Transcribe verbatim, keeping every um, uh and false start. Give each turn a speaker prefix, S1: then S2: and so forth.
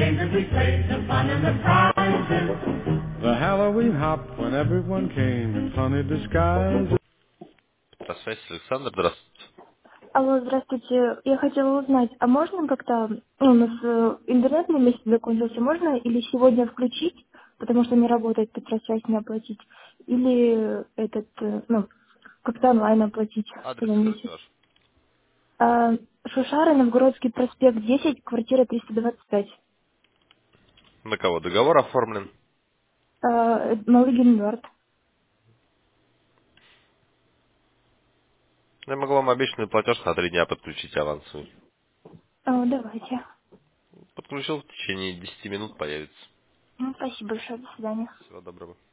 S1: and we played the fun and the prizes. The Halloween hop when everyone came in funny disguises.
S2: Связь, Александр, здравствуйте.
S3: Алло, здравствуйте. Я хотела узнать, а можно как-то, ну, у нас э, интернет на месте закончился, можно или сегодня включить, потому что не работает Петросвязь, не оплатить, или этот, э, ну, как-то онлайн оплатить
S2: Адрес
S3: на
S2: скажите
S3: месяц.
S2: ваш.
S3: А, Шушара, Новгородский проспект десять, квартира триста двадцать пять.
S2: На кого договор оформлен?
S3: А, Малыгин Норд.
S2: Я могу вам обещанный платеж на три дня подключить авансовый.
S3: А, давайте.
S2: Подключил, в течение десяти минут появится.
S3: Ну, спасибо большое, до свидания.
S2: Всего доброго.